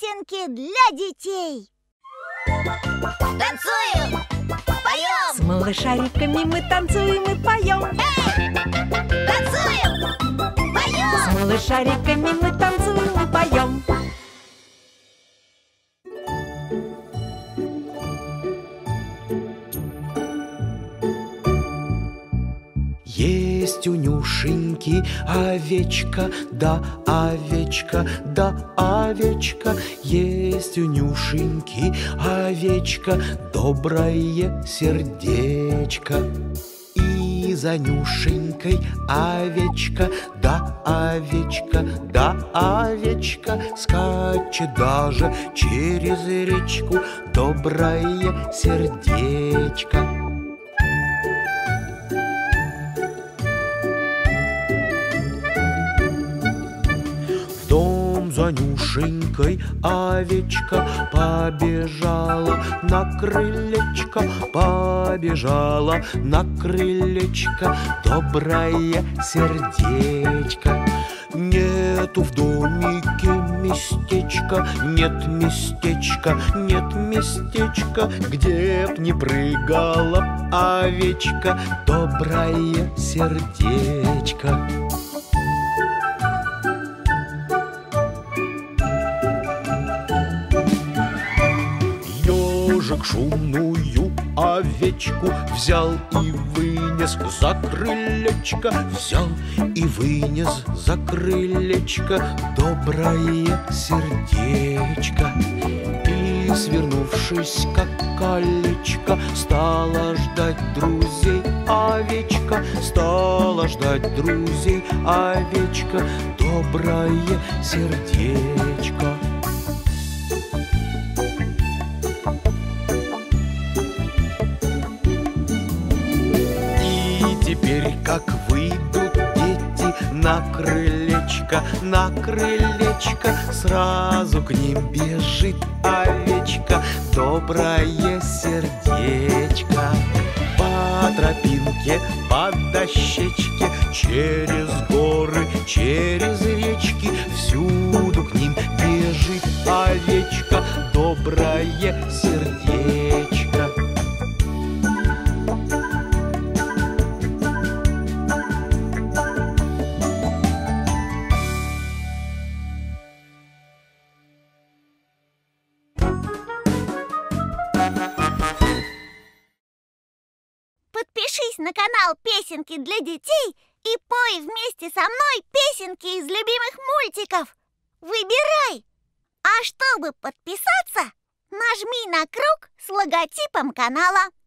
Песенки для детей. Танцуем, поем. С малышариками мы танцуем и поем. Танцуем, поем. С малышариками мы танцуем и поем. Есть у Нюшеньки овечка, да овечка, да овечка. Есть у Нюшеньки овечка, доброе сердечко. И за Нюшенькой овечка, да овечка, да овечка. Скачет даже через речку доброе сердечко. За Нюшенькой овечка побежала на крылечко, побежала на крылечко доброе сердечко. Нету в домике местечка, нет местечка, нет местечка, где б не прыгала овечка доброе сердечко. Ежик шумную овечку взял и вынес за крылечко, взял и вынес за крылечко доброе сердечко. И, свернувшись как колечко, стала ждать друзей овечка, стала ждать друзей овечка доброе сердечко. Теперь, как выйдут дети на крылечко, сразу к ним бежит овечка доброе сердечко. По тропинке, по дощечке, через горы, через речки, всюду к ним бежит овечка доброе сердечко. Подпишись на канал «Песенки для детей» и пой вместе со мной песенки из любимых мультиков. Выбирай! А чтобы подписаться, нажми на круг с логотипом канала.